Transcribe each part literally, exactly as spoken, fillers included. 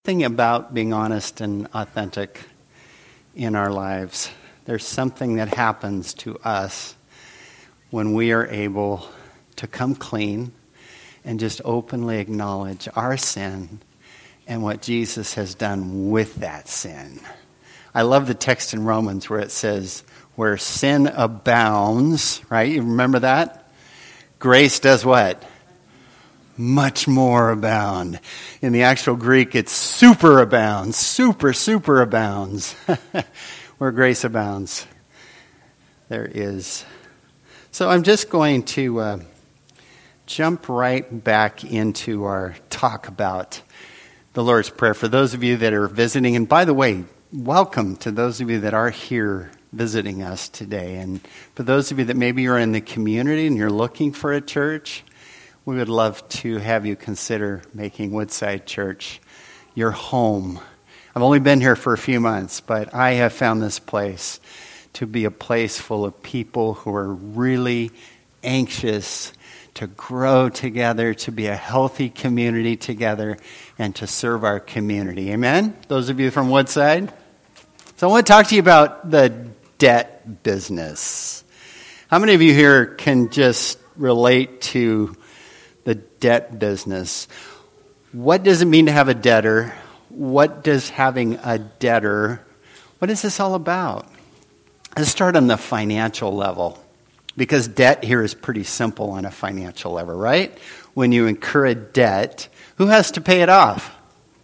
Thing about being honest and authentic in our lives. There's something that happens to us when we are able to come clean and just openly acknowledge our sin and what Jesus has done with that sin. I love the text in Romans where it says, where sin abounds, right? You remember that? Grace does what? Much more abound. In the actual Greek, it's super abounds, super, super abounds. Where grace abounds, there is. So I'm just going to uh, jump right back into our talk about the Lord's Prayer. For those of you that are visiting, and by the way, welcome to those of you that are here visiting us today. And for those of you that maybe you're in the community and you're looking for a church, we would love to have you consider making Woodside Church your home. I've only been here for a few months, but I have found this place to be a place full of people who are really anxious to grow together, to be a healthy community together, and to serve our community. Amen? Those of you from Woodside? So I want to talk to you about the debt business. How many of you here can just relate to the debt business? What does it mean to have a debtor? What does having a debtor, what is this all about? Let's start on the financial level, because debt here is pretty simple on a financial level, right? When you incur a debt, who has to pay it off?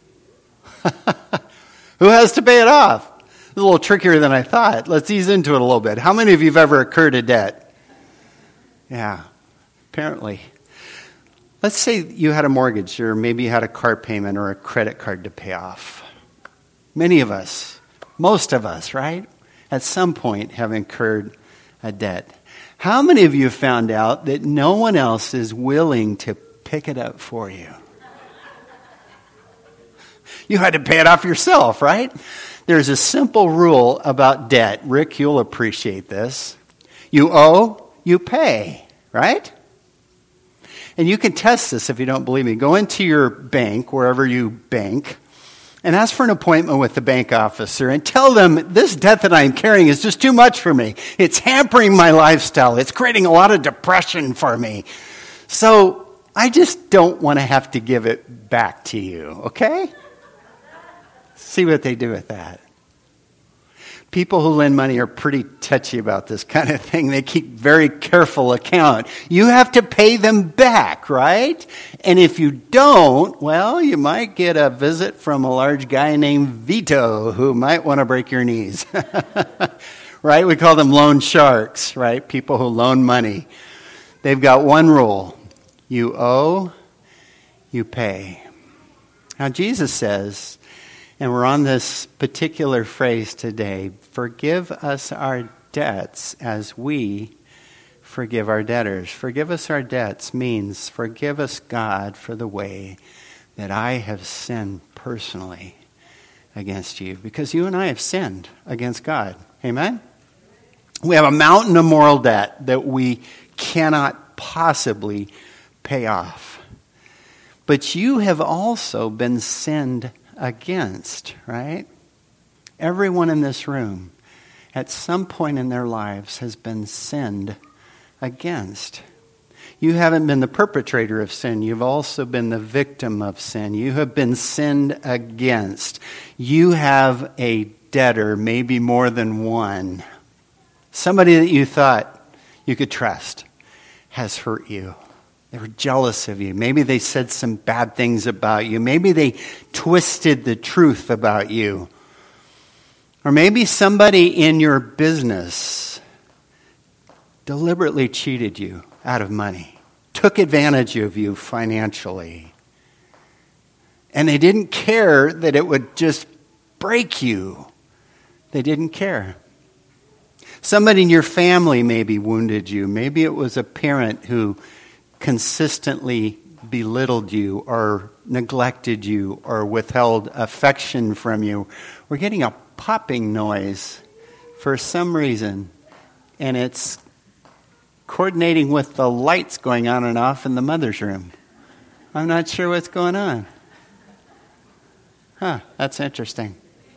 Who has to pay it off? It's a little trickier than I thought. Let's ease into it a little bit. How many of you have ever incurred a debt? Yeah, apparently. Let's say you had a mortgage, or maybe you had a car payment or a credit card to pay off. Many of us, most of us, right, at some point have incurred a debt. How many of you found out that no one else is willing to pick it up for you? You had to pay it off yourself, right? There's a simple rule about debt. Rick, you'll appreciate this. You owe, you pay, right? And you can test this if you don't believe me. Go into your bank, wherever you bank, and ask for an appointment with the bank officer and tell them this debt that I'm carrying is just too much for me. It's hampering my lifestyle. It's creating a lot of depression for me. So I just don't want to have to give it back to you, okay? See what they do with that. People who lend money are pretty touchy about this kind of thing. They keep very careful account. You have to pay them back, right? And if you don't, well, you might get a visit from a large guy named Vito who might want to break your knees. Right? We call them loan sharks, right? People who loan money. They've got one rule. You owe, you pay. Now, Jesus says, and we're on this particular phrase today, forgive us our debts as we forgive our debtors. Forgive us our debts means forgive us, God, for the way that I have sinned personally against you. Because you and I have sinned against God. Amen? We have a mountain of moral debt that we cannot possibly pay off. But you have also been sinned against, right? Everyone in this room at some point in their lives has been sinned against. You haven't been the perpetrator of sin. You've also been the victim of sin. You have been sinned against. You have a debtor, maybe more than one. Somebody that you thought you could trust has hurt you. They were jealous of you. Maybe they said some bad things about you. Maybe they twisted the truth about you. Or maybe somebody in your business deliberately cheated you out of money, took advantage of you financially. And they didn't care that it would just break you. They didn't care. Somebody in your family maybe wounded you. Maybe it was a parent who consistently belittled you or neglected you or withheld affection from you. We're getting a popping noise for some reason, and it's coordinating with the lights going on and off in the mother's room. I'm not sure what's going on. Huh, that's interesting.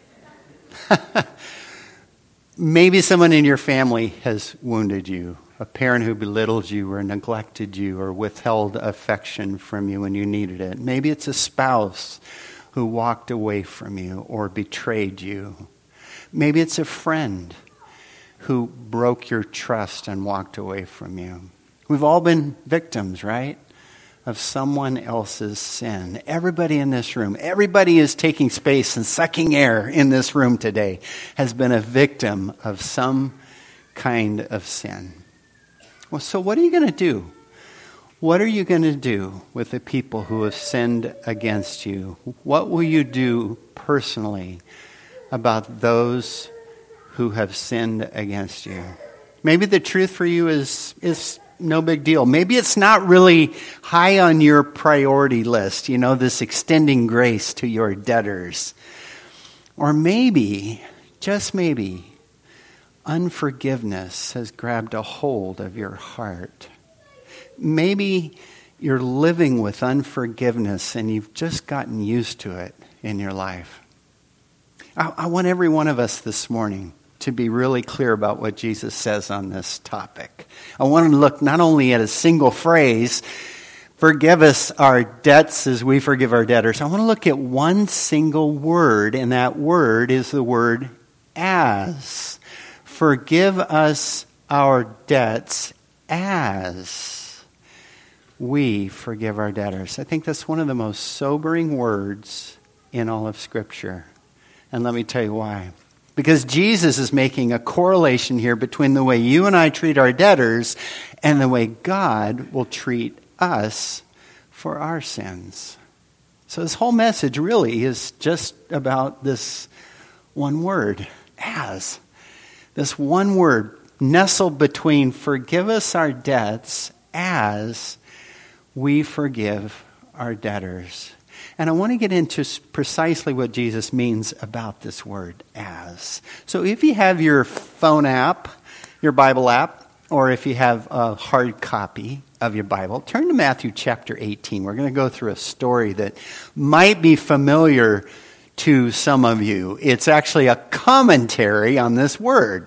Maybe someone in your family has wounded you, a parent who belittled you or neglected you or withheld affection from you when you needed it. Maybe it's a spouse who walked away from you or betrayed you. Maybe it's a friend who broke your trust and walked away from you. We've all been victims, right, of someone else's sin. Everybody in this room, everybody is taking space and sucking air in this room today, has been a victim of some kind of sin. Well, so what are you going to do? What are you going to do with the people who have sinned against you? What will you do personally about those who have sinned against you? Maybe the truth for you is is no big deal. Maybe it's not really high on your priority list, you know, this extending grace to your debtors. Or maybe, just maybe, unforgiveness has grabbed a hold of your heart. Maybe you're living with unforgiveness and you've just gotten used to it in your life. I, I want every one of us this morning to be really clear about what Jesus says on this topic. I want to look not only at a single phrase, forgive us our debts as we forgive our debtors. I want to look at one single word, and that word is the word as. Forgive us our debts as we forgive our debtors. I think that's one of the most sobering words in all of Scripture. And let me tell you why. Because Jesus is making a correlation here between the way you and I treat our debtors and the way God will treat us for our sins. So this whole message really is just about this one word, as. This one word nestled between forgive us our debts as we forgive our debtors. And I want to get into precisely what Jesus means about this word, as. So if you have your phone app, your Bible app, or if you have a hard copy of your Bible, turn to Matthew chapter eighteen. We're going to go through a story that might be familiar to some of you. It's actually a commentary on this word,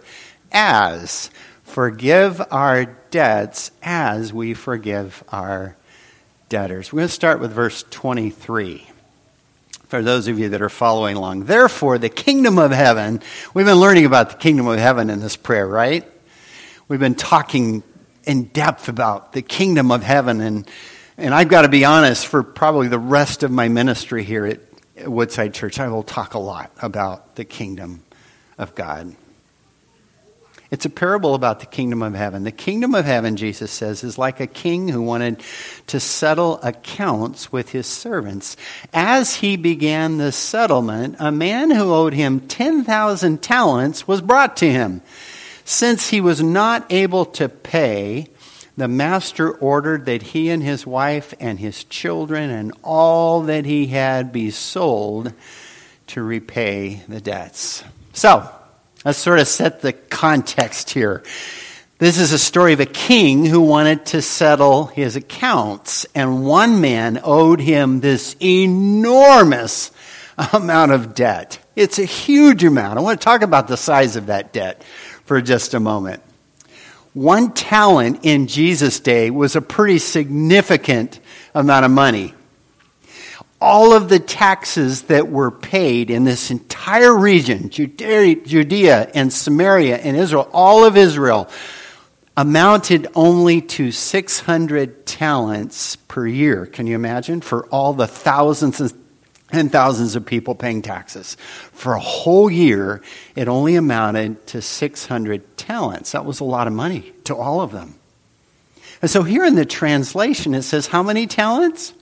as. Forgive our debts as we forgive our debtors. We're going to start with verse twenty-three. For those of you that are following along. Therefore, the kingdom of heaven, we've been learning about the kingdom of heaven in this prayer, right? We've been talking in depth about the kingdom of heaven. And, and I've got to be honest, for probably the rest of my ministry here at Woodside Church, I will talk a lot about the kingdom of God. It's a parable about the kingdom of heaven. The kingdom of heaven, Jesus says, is like a king who wanted to settle accounts with his servants. As he began the settlement, a man who owed him ten thousand talents was brought to him. Since he was not able to pay, the master ordered that he and his wife and his children and all that he had be sold to repay the debts. So, let's sort of set the context here. This is a story of a king who wanted to settle his accounts, and one man owed him this enormous amount of debt. It's a huge amount. I want to talk about the size of that debt for just a moment. One talent in Jesus' day was a pretty significant amount of money. All of the taxes that were paid in this entire region, Judea, Judea and Samaria and Israel, all of Israel, amounted only to six hundred talents per year. Can you imagine? For all the thousands and thousands of people paying taxes. For a whole year, it only amounted to six hundred talents. That was a lot of money to all of them. And so here in the translation, it says how many talents?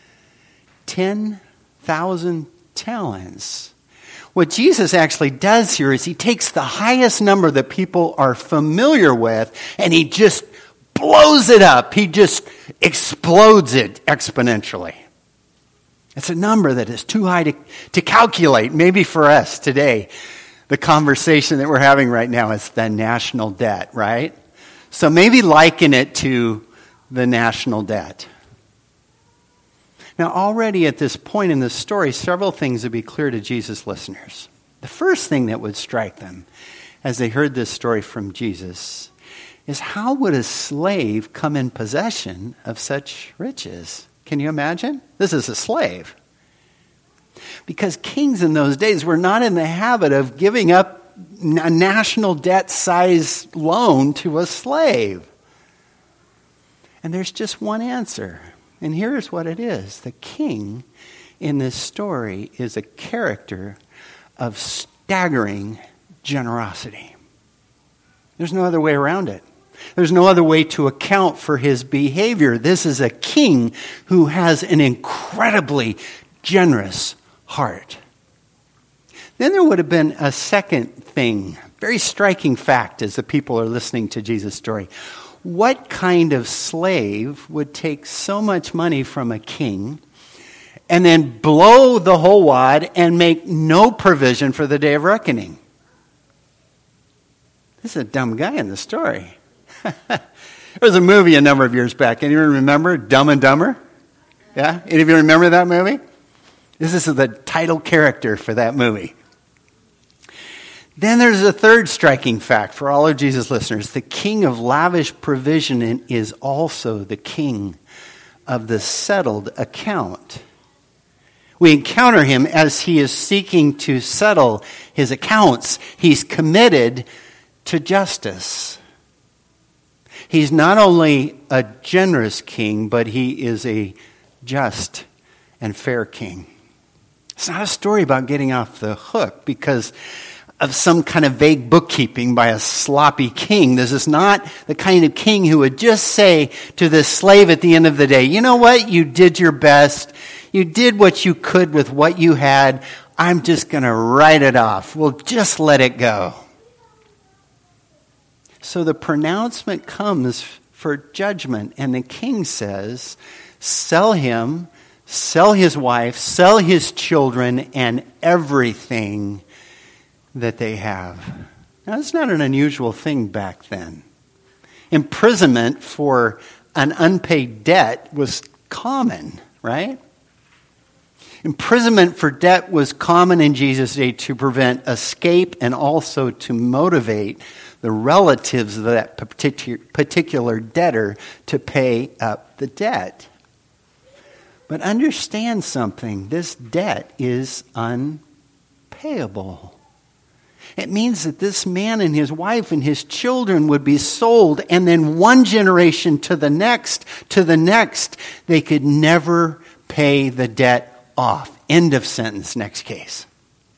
ten thousand talents. What Jesus actually does here is he takes the highest number that people are familiar with and he just blows it up. He just explodes it exponentially. It's a number that is too high to, to calculate. Maybe for us today, the conversation that we're having right now is the national debt, right? So maybe liken it to the national debt. Now, already at this point in the story, several things would be clear to Jesus' listeners. The first thing that would strike them as they heard this story from Jesus is, how would a slave come in possession of such riches? Can you imagine? This is a slave. Because kings in those days were not in the habit of giving up a national debt size loan to a slave. And there's just one answer. And here's what it is. The king in this story is a character of staggering generosity. There's no other way around it. There's no other way to account for his behavior. This is a king who has an incredibly generous heart. Then there would have been a second thing, very striking fact as the people are listening to Jesus' story. What kind of slave would take so much money from a king and then blow the whole wad and make no provision for the day of reckoning? This is a dumb guy in the story. There was a movie a number of years back. Anyone remember Dumb and Dumber? Yeah? Any of you remember that movie? This is the title character for that movie. Then there's a third striking fact for all of Jesus' listeners. The king of lavish provision is also the king of the settled account. We encounter him as he is seeking to settle his accounts. He's committed to justice. He's not only a generous king, but he is a just and fair king. It's not a story about getting off the hook because of some kind of vague bookkeeping by a sloppy king. This is not the kind of king who would just say to this slave at the end of the day, you know what, you did your best. You did what you could with what you had. I'm just going to write it off. We'll just let it go. So the pronouncement comes for judgment, and the king says, sell him, sell his wife, sell his children, and everything that they have. Now, that's not an unusual thing back then. Imprisonment for an unpaid debt was common, right? Imprisonment for debt was common in Jesus' day to prevent escape and also to motivate the relatives of that particular debtor to pay up the debt. But understand something, this debt is unpayable. It means that this man and his wife and his children would be sold, and then one generation to the next, to the next, they could never pay the debt off. End of sentence, next case.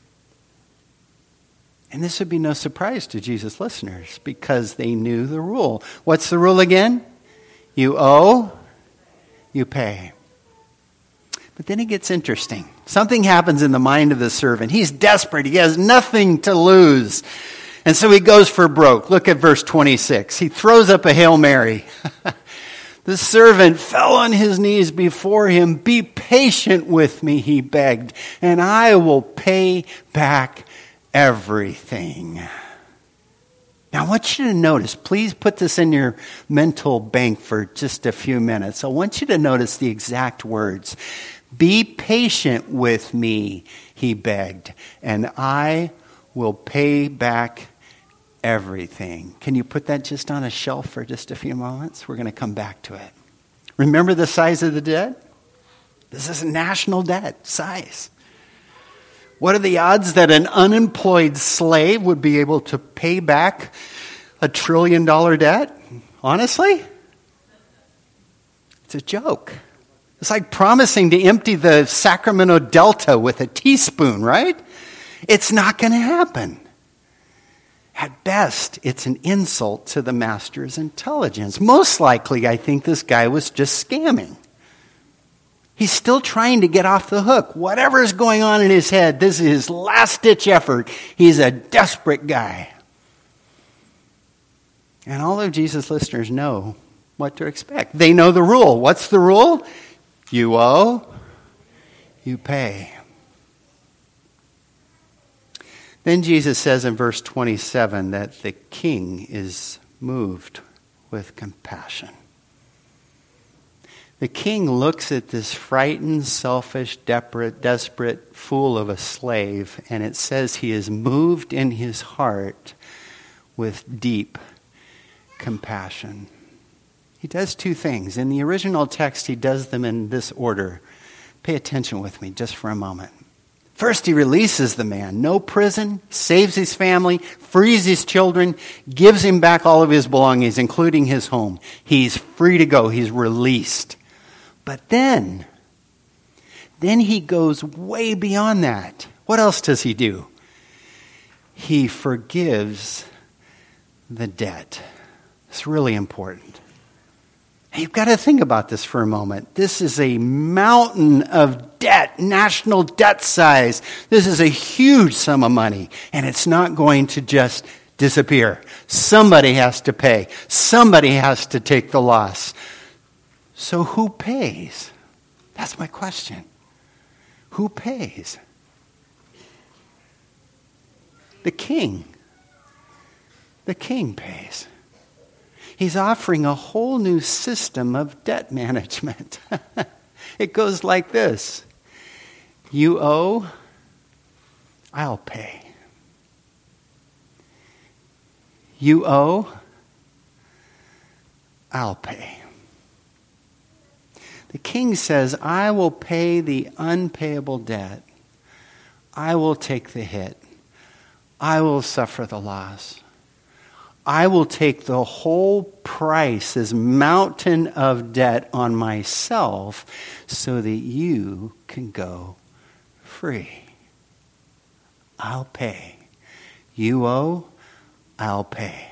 And this would be no surprise to Jesus' listeners because they knew the rule. What's the rule again? You owe, you pay. But then it gets interesting. Something happens in the mind of the servant. He's desperate. He has nothing to lose. And so he goes for broke. Look at verse twenty-six. He throws up a Hail Mary. The servant fell on his knees before him. Be patient with me, he begged, and I will pay back everything. Now, I want you to notice, please put this in your mental bank for just a few minutes. I want you to notice the exact words. Be patient with me, he begged, and I will pay back everything. Can you put that just on a shelf for just a few moments? We're going to come back to it. Remember the size of the debt? This is a national debt size. What are the odds that an unemployed slave would be able to pay back a trillion dollar debt? Honestly? It's a joke. It's like promising to empty the Sacramento Delta with a teaspoon, right? It's not going to happen. At best, it's an insult to the master's intelligence. Most likely, I think this guy was just scamming. He's still trying to get off the hook. Whatever is going on in his head, this is his last-ditch effort. He's a desperate guy. And all of Jesus' listeners know what to expect. They know the rule. What's the rule? You owe, you pay. Then Jesus says in verse twenty-seven that the king is moved with compassion. The king looks at this frightened, selfish, desperate, desperate fool of a slave, and it says he is moved in his heart with deep compassion. He does two things. In the original text, he does them in this order. Pay attention with me just for a moment. First, he releases the man. No prison, saves his family, frees his children, gives him back all of his belongings, including his home. He's free to go. He's released. But then, then he goes way beyond that. What else does he do? He forgives the debt. It's really important. You've got to think about this for a moment. This is a mountain of debt, national debt size. This is a huge sum of money, and it's not going to just disappear. Somebody has to pay. Somebody has to take the loss. So who pays? That's my question. Who pays? The king. The king pays. He's offering a whole new system of debt management. It goes like this. You owe, I'll pay. You owe, I'll pay. The king says, I will pay the unpayable debt. I will take the hit. I will suffer the loss. I will take the whole price, this mountain of debt, on myself so that you can go free. I'll pay. You owe, I'll pay.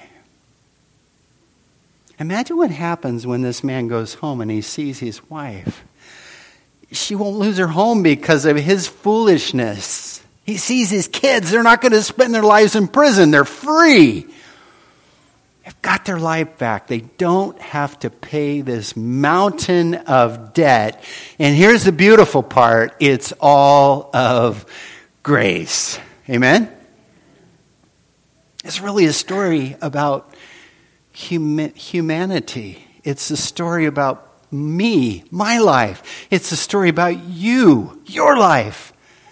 Imagine what happens when this man goes home and he sees his wife. She won't lose her home because of his foolishness. He sees his kids. They're not going to spend their lives in prison. They're free. They've got their life back. They don't have to pay this mountain of debt. And here's the beautiful part. It's all of grace. Amen? It's really a story about hum- humanity. It's a story about me, my life. It's a story about you, your life.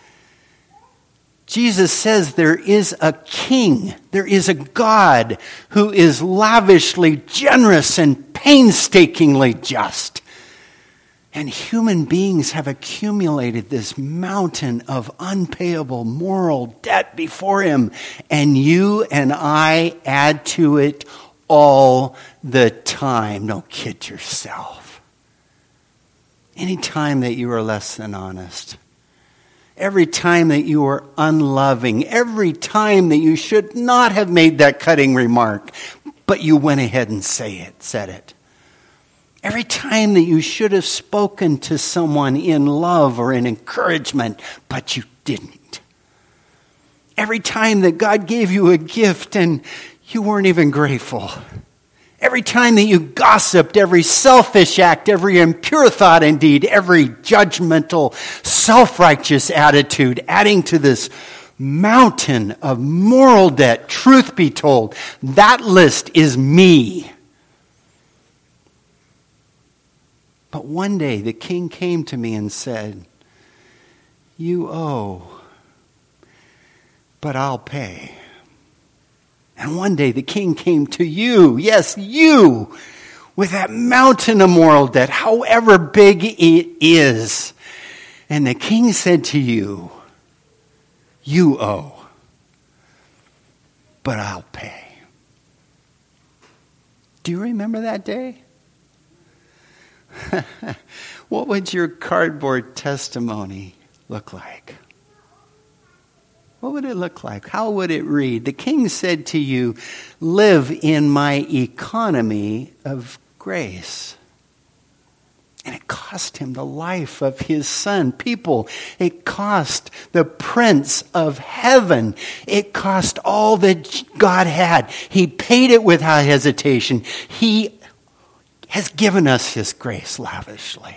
Jesus says there is a king, there is a God who is lavishly generous and painstakingly just. And human beings have accumulated this mountain of unpayable moral debt before him. And you and I add to it all the time. Don't kid yourself. Any time that you are less than honest, every time that you are unloving, every time that you should not have made that cutting remark, but you went ahead and say it, said it. Every time that you should have spoken to someone in love or in encouragement, but you didn't. Every time that God gave you a gift and you weren't even grateful. Every time that you gossiped, every selfish act, every impure thought and deed, every judgmental, self-righteous attitude, adding to this mountain of moral debt, truth be told, that list is me. But one day the king came to me and said, you owe, but I'll pay. And one day the king came to you, yes, you, with that mountain of moral debt, however big it is. And the king said to you, you owe, but I'll pay. Do you remember that day? What would your cardboard testimony look like? What would it look like? How would it read? The king said to you, live in my economy of grace. And it cost him the life of his son. People, it cost the Prince of Heaven. It cost all that God had. He paid it without hesitation. He has given us his grace lavishly.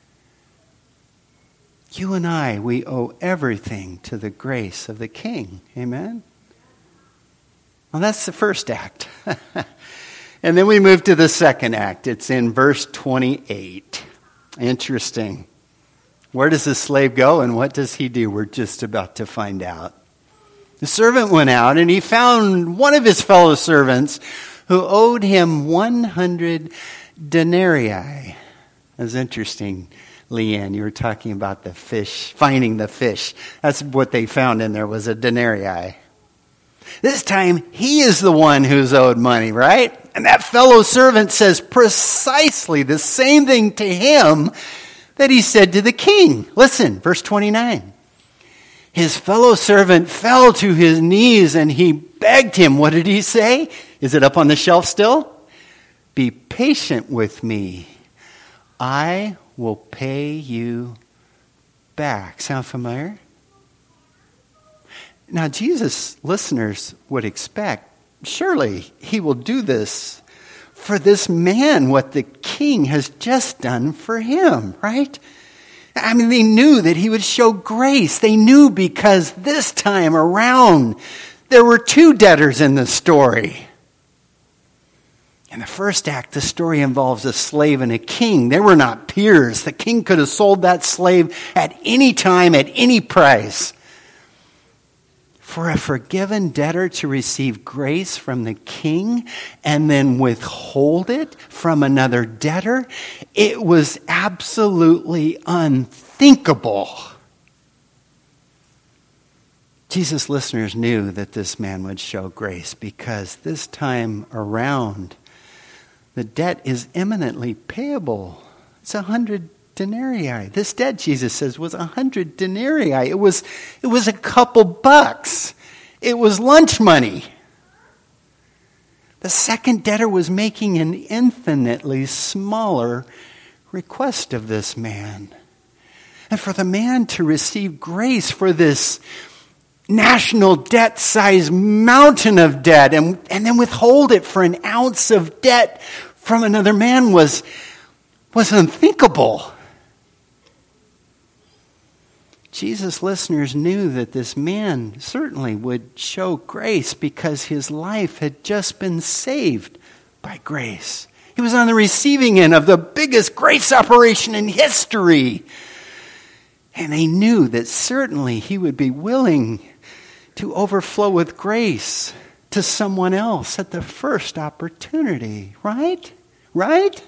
You and I, we owe everything to the grace of the King. Amen? Well, that's the first act. And then we move to the second act. It's in verse twenty-eight. Interesting. Where does the slave go and what does he do? We're just about to find out. The servant went out and he found one of his fellow servants who owed him one hundred denarii. That's interesting, Leanne. You were talking about the fish, finding the fish. That's what they found in there was a denarii. This time, he is the one who's owed money, right? And that fellow servant says precisely the same thing to him that he said to the king. Listen, verse twenty-nine. His fellow servant fell to his knees and he begged him. What did he say? Is it up on the shelf still? Be patient with me. I will pay you back. Sound familiar? Now, Jesus' listeners would expect, surely he will do this for this man, what the king has just done for him, right? I mean, they knew that he would show grace. They knew because this time around, there were two debtors in the story. In the first act, the story involves a slave and a king. They were not peers. The king could have sold that slave at any time, at any price. For a forgiven debtor to receive grace from the king and then withhold it from another debtor, it was absolutely unthinkable. Jesus' listeners knew that this man would show grace because this time around, the debt is imminently payable. It's a hundred denarii. This debt, Jesus says, was a hundred denarii. It was, it was a couple bucks. It was lunch money. The second debtor was making an infinitely smaller request of this man. And for the man to receive grace for this national debt-sized mountain of debt and, and then withhold it for an ounce of debt from another man was, was unthinkable. Jesus' listeners knew that this man certainly would show grace because his life had just been saved by grace. He was on the receiving end of the biggest grace operation in history. And they knew that certainly he would be willing to overflow with grace to someone else at the first opportunity. Right? Right?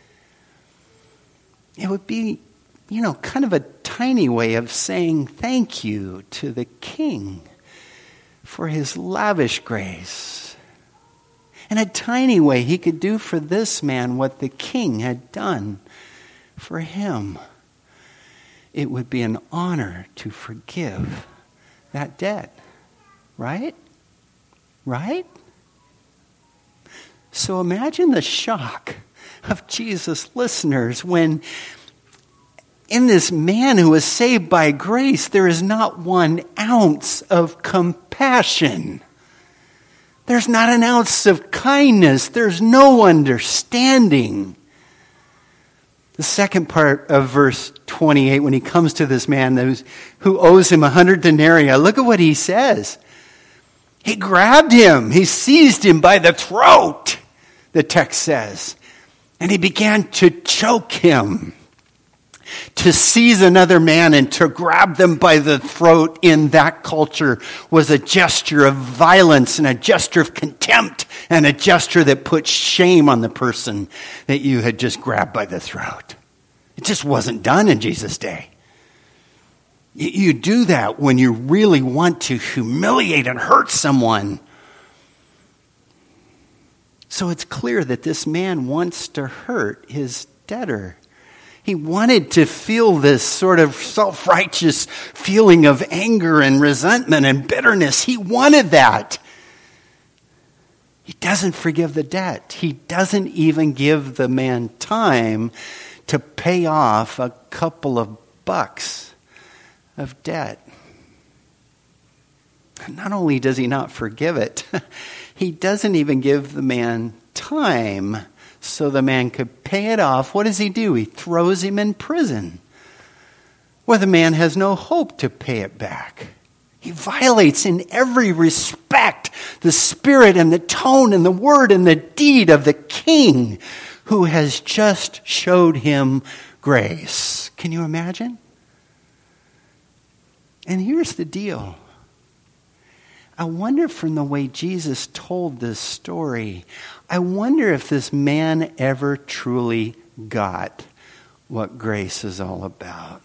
It would be, you know, kind of a tiny way of saying thank you to the king for his lavish grace. And a tiny way he could do for this man what the king had done for him. It would be an honor to forgive that debt. Right? Right? So imagine the shock of Jesus' listeners when in this man who was saved by grace, there is not one ounce of compassion. There's not an ounce of kindness. There's no understanding. The second part of verse twenty-eight, when he comes to this man who owes him a hundred denarii, look at what he says. He grabbed him. He seized him by the throat, the text says. And he began to choke him. To seize another man and to grab them by the throat in that culture was a gesture of violence and a gesture of contempt and a gesture that put shame on the person that you had just grabbed by the throat. It just wasn't done in Jesus' day. You do that when you really want to humiliate and hurt someone. So it's clear that this man wants to hurt his debtor. He wanted to feel this sort of self-righteous feeling of anger and resentment and bitterness. He wanted that. He doesn't forgive the debt. He doesn't even give the man time to pay off a couple of bucks of debt. Not only does he not forgive it, he doesn't even give the man time so the man could pay it off. What does he do? He throws him in prison where the man has no hope to pay it back. He violates in every respect the spirit and the tone and the word and the deed of the king who has just showed him grace. Can you imagine? And here's the deal. I wonder from the way Jesus told this story, I wonder if this man ever truly got what grace is all about.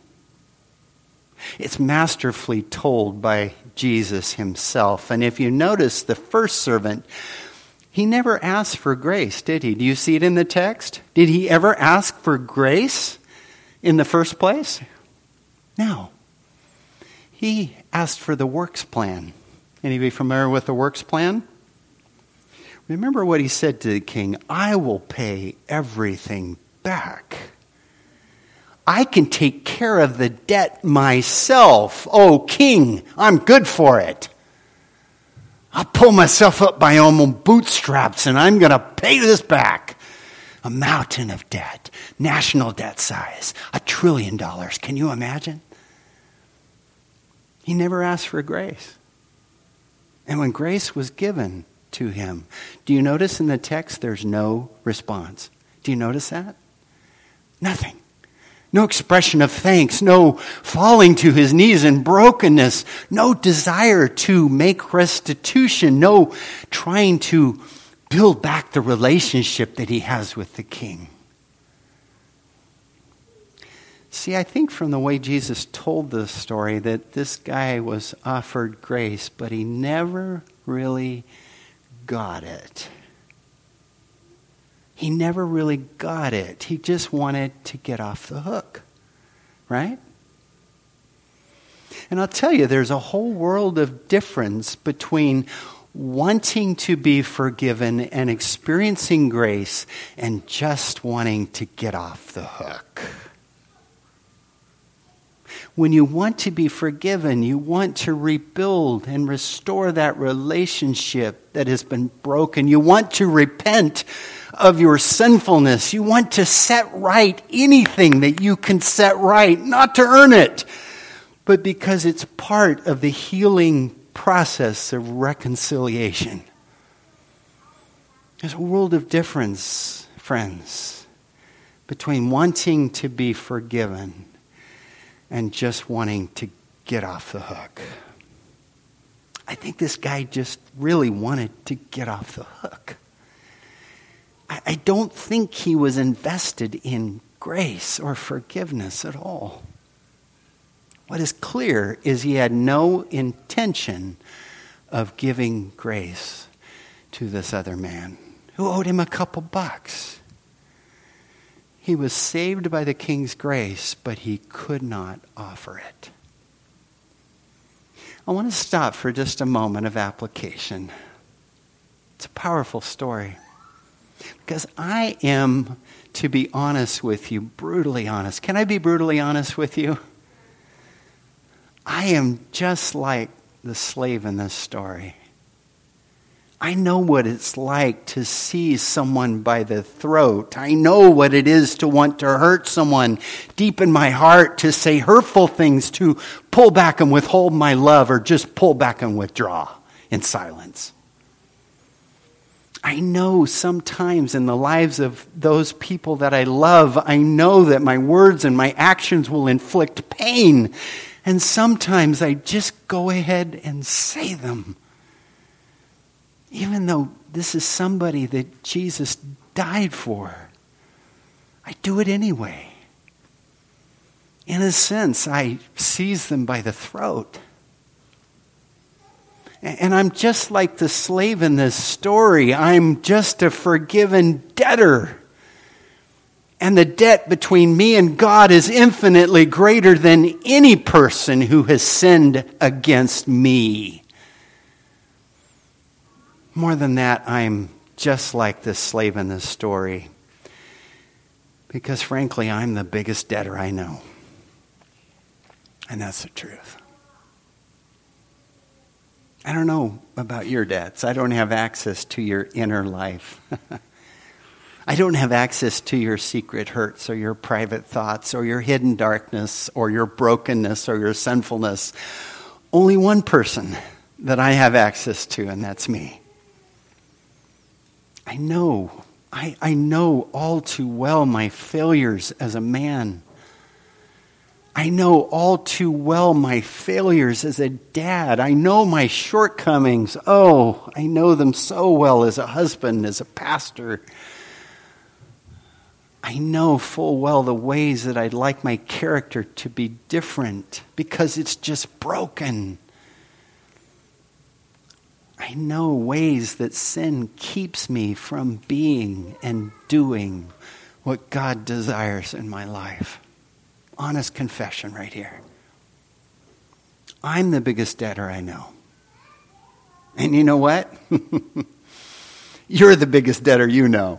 It's masterfully told by Jesus himself. And if you notice, the first servant, he never asked for grace, did he? Do you see it in the text? Did he ever ask for grace in the first place? No. He asked for the works plan. Anybody familiar with the works plan? Remember what he said to the king, I will pay everything back. I can take care of the debt myself. Oh, king, I'm good for it. I'll pull myself up by my own bootstraps and I'm going to pay this back. A mountain of debt, national debt size, a trillion dollars. Can you imagine? He never asked for grace. And when grace was given to him, do you notice in the text there's no response? Do you notice that? Nothing. No expression of thanks, no falling to his knees in brokenness, no desire to make restitution, no trying to build back the relationship that he has with the king. See, I think from the way Jesus told this story that this guy was offered grace, but he never really got it. He never really got it. He just wanted to get off the hook, right? And I'll tell you, there's a whole world of difference between wanting to be forgiven and experiencing grace and just wanting to get off the hook. When you want to be forgiven, you want to rebuild and restore that relationship that has been broken. You want to repent of your sinfulness. You want to set right anything that you can set right, not to earn it, but because it's part of the healing process of reconciliation. There's a world of difference, friends, between wanting to be forgiven and just wanting to get off the hook. I think this guy just really wanted to get off the hook. I, I don't think he was invested in grace or forgiveness at all. What is clear is he had no intention of giving grace to this other man who owed him a couple bucks. He was saved by the king's grace, but he could not offer it. I want to stop for just a moment of application. It's a powerful story. Because I am, to be honest with you, brutally honest. Can I be brutally honest with you? I am just like the slave in this story. I know what it's like to seize someone by the throat. I know what it is to want to hurt someone deep in my heart, to say hurtful things, to pull back and withhold my love, or just pull back and withdraw in silence. I know sometimes in the lives of those people that I love, I know that my words and my actions will inflict pain. And sometimes I just go ahead and say them. Even though this is somebody that Jesus died for, I do it anyway. In a sense, I seize them by the throat. And I'm just like the slave in this story. I'm just a forgiven debtor. And the debt between me and God is infinitely greater than any person who has sinned against me. More than that, I'm just like this slave in this story. Because frankly, I'm the biggest debtor I know. And that's the truth. I don't know about your debts. I don't have access to your inner life. I don't have access to your secret hurts or your private thoughts or your hidden darkness or your brokenness or your sinfulness. Only one person that I have access to, and that's me. I know, I, I know all too well my failures as a man. I know all too well my failures as a dad. I know my shortcomings. Oh, I know them so well as a husband, as a pastor. I know full well the ways that I'd like my character to be different because it's just broken. I know ways that sin keeps me from being and doing what God desires in my life. Honest confession right here. I'm the biggest debtor I know. And you know what? You're the biggest debtor you know.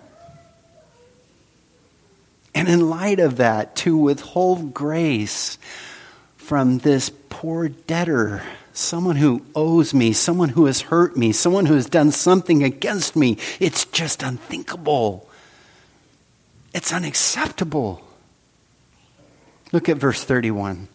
And in light of that, to withhold grace from this poor debtor, someone who owes me, someone who has hurt me, someone who has done something against me, it's just unthinkable. It's unacceptable. Look at verse thirty-one.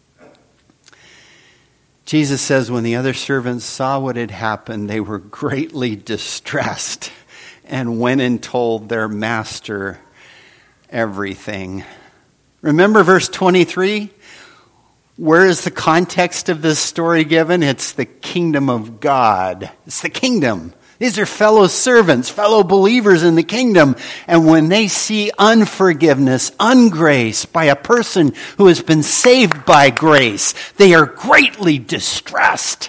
Jesus says, when the other servants saw what had happened, they were greatly distressed and went and told their master everything. Remember verse twenty-three? Where is the context of this story given? It's the kingdom of God. It's the kingdom. These are fellow servants, fellow believers in the kingdom. And when they see unforgiveness, ungrace by a person who has been saved by grace, they are greatly distressed.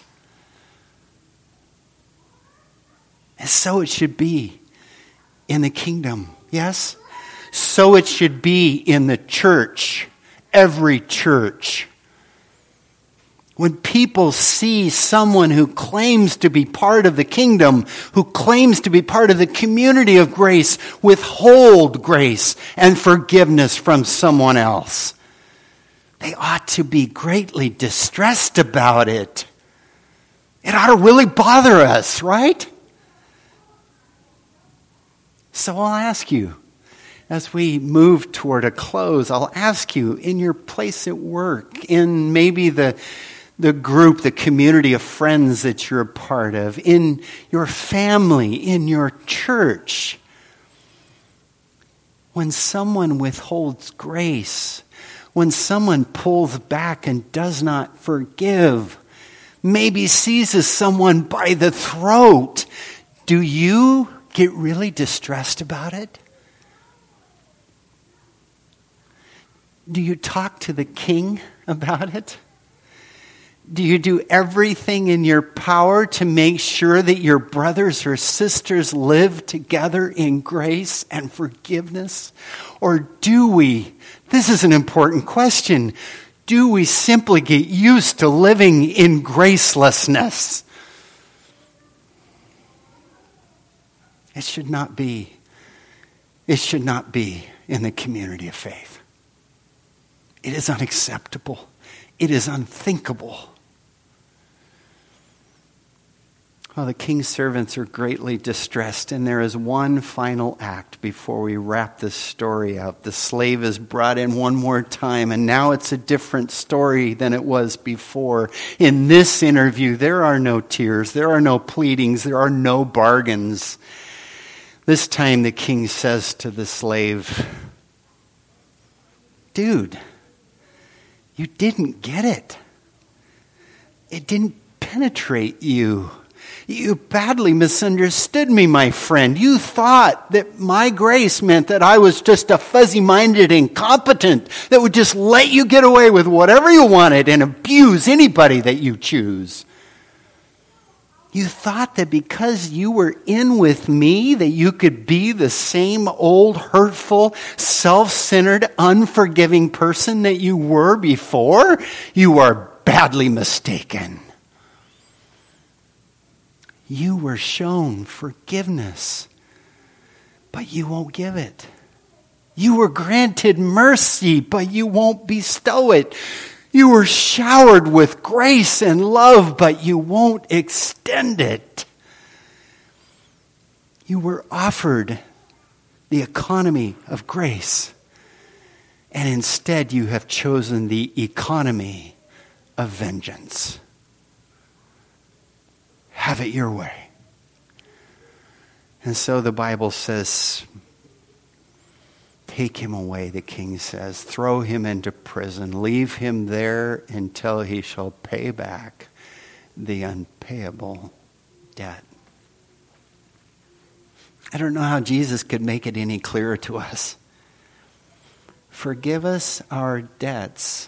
And so it should be in the kingdom, yes? So it should be in the church, every church. When people see someone who claims to be part of the kingdom, who claims to be part of the community of grace, withhold grace and forgiveness from someone else, they ought to be greatly distressed about it. It ought to really bother us, right? So I'll ask you, as we move toward a close, I'll ask you, in your place at work, in maybe the the group, the community of friends that you're a part of, in your family, in your church, when someone withholds grace, when someone pulls back and does not forgive, maybe seizes someone by the throat, do you get really distressed about it? Do you talk to the king about it? Do you do everything in your power to make sure that your brothers or sisters live together in grace and forgiveness? Or do we, this is an important question, do we simply get used to living in gracelessness? It should not be. It should not be in the community of faith. It is unacceptable. It is unthinkable. Well, the king's servants are greatly distressed, and there is one final act before we wrap this story up. The slave is brought in one more time, and now it's a different story than it was before. In this interview, there are no tears, there are no pleadings, there are no bargains. This time the king says to the slave, dude, you didn't get it. It didn't penetrate you. You badly misunderstood me, my friend. You thought that my grace meant that I was just a fuzzy-minded incompetent that would just let you get away with whatever you wanted and abuse anybody that you choose. You thought that because you were in with me that you could be the same old, hurtful, self-centered, unforgiving person that you were before? You are badly mistaken. You were shown forgiveness, but you won't give it. You were granted mercy, but you won't bestow it. You were showered with grace and love, but you won't extend it. You were offered the economy of grace, and instead you have chosen the economy of vengeance. Have it your way. And so the Bible says, Take him away, the king says. Throw him into prison. Leave him there until he shall pay back the unpayable debt. I don't know how Jesus could make it any clearer to us. Forgive us our debts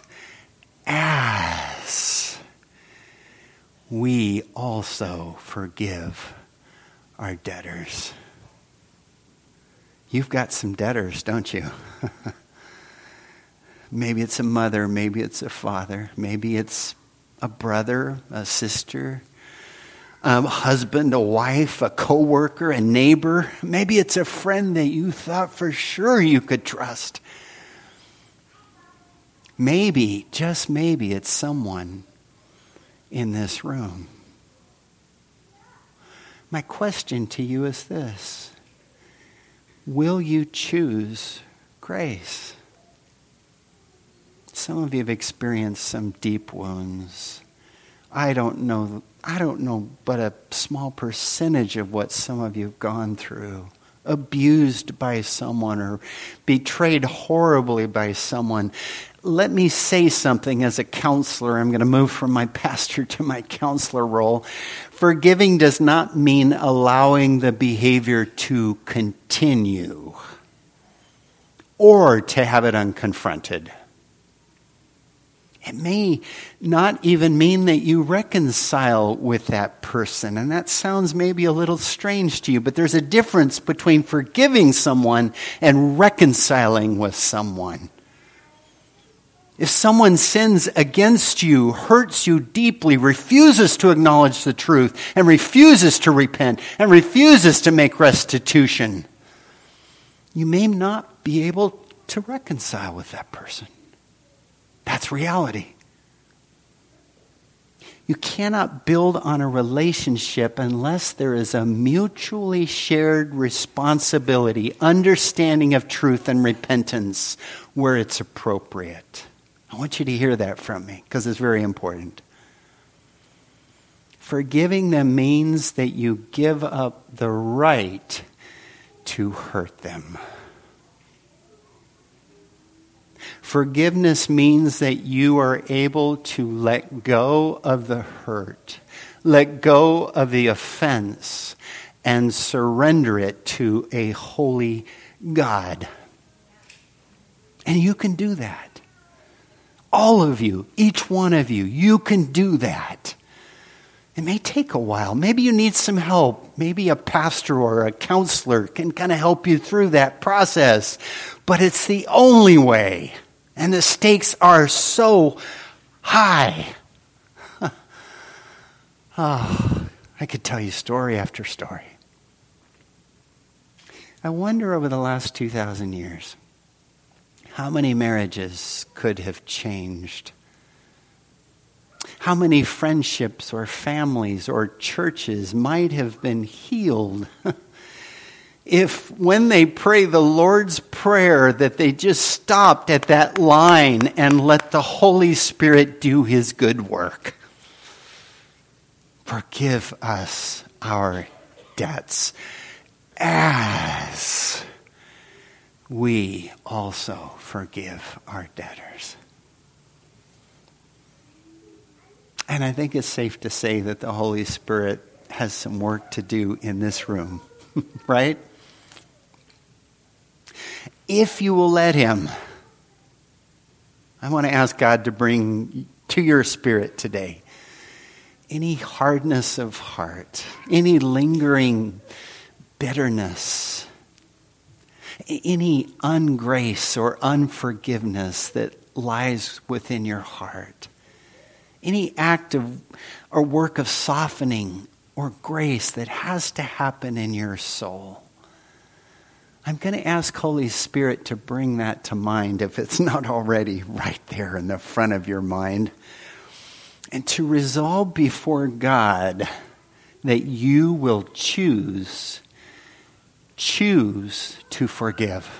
as we also forgive our debtors. You've got some debtors, don't you? Maybe it's a mother, maybe it's a father, maybe it's a brother, a sister, a husband, a wife, a coworker, a neighbor. Maybe it's a friend that you thought for sure you could trust. Maybe, just maybe, it's someone in this room. My question to you is this: will you choose grace? Some of you have experienced some deep wounds. I don't know, I don't know but a small percentage of what some of you have gone through. Abused by someone or betrayed horribly by someone. Let me say something as a counselor. I'm going to move from my pastor to my counselor role. Forgiving does not mean allowing the behavior to continue or to have it unconfronted. It may not even mean that you reconcile with that person. And that sounds maybe a little strange to you, but there's a difference between forgiving someone and reconciling with someone. If someone sins against you, hurts you deeply, refuses to acknowledge the truth, and refuses to repent, and refuses to make restitution, you may not be able to reconcile with that person. That's reality. You cannot build on a relationship unless there is a mutually shared responsibility, understanding of truth and repentance where it's appropriate. I want you to hear that from me because it's very important. Forgiving them means that you give up the right to hurt them. Forgiveness means that you are able to let go of the hurt, let go of the offense, and surrender it to a holy God. And you can do that. All of you, each one of you, you can do that. It may take a while. Maybe you need some help. Maybe a pastor or a counselor can kind of help you through that process. But it's the only way. And the stakes are so high. Oh, I could tell you story after story. I wonder over the last two thousand years, how many marriages could have changed? How many friendships or families or churches might have been healed if when they pray the Lord's Prayer that they just stopped at that line and let the Holy Spirit do His good work. Forgive us our debts as we also forgive our debtors. And I think it's safe to say that the Holy Spirit has some work to do in this room, right? If you will let Him, I want to ask God to bring to your spirit today any hardness of heart, any lingering bitterness, any ungrace or unforgiveness that lies within your heart, any act of or work of softening or grace that has to happen in your soul. I'm going to ask Holy Spirit to bring that to mind if it's not already right there in the front of your mind. And to resolve before God that you will choose, choose to forgive.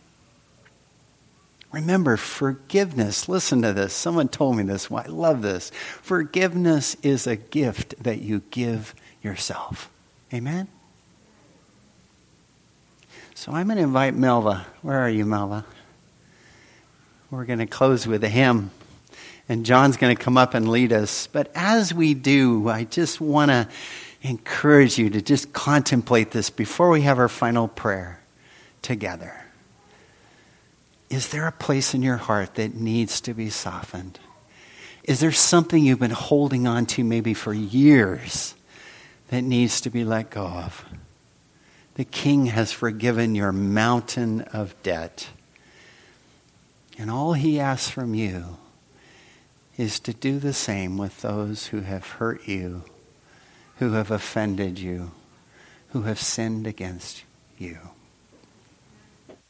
Remember, forgiveness, listen to this. Someone told me this. I love this. Forgiveness is a gift that you give yourself. Amen? So I'm going to invite Melva. Where are you, Melva? We're going to close with a hymn. And John's going to come up and lead us. But as we do, I just want to encourage you to just contemplate this before we have our final prayer together. Is there a place in your heart that needs to be softened? Is there something you've been holding on to maybe for years that needs to be let go of? The King has forgiven your mountain of debt. And all he asks from you is to do the same with those who have hurt you, who have offended you, who have sinned against you.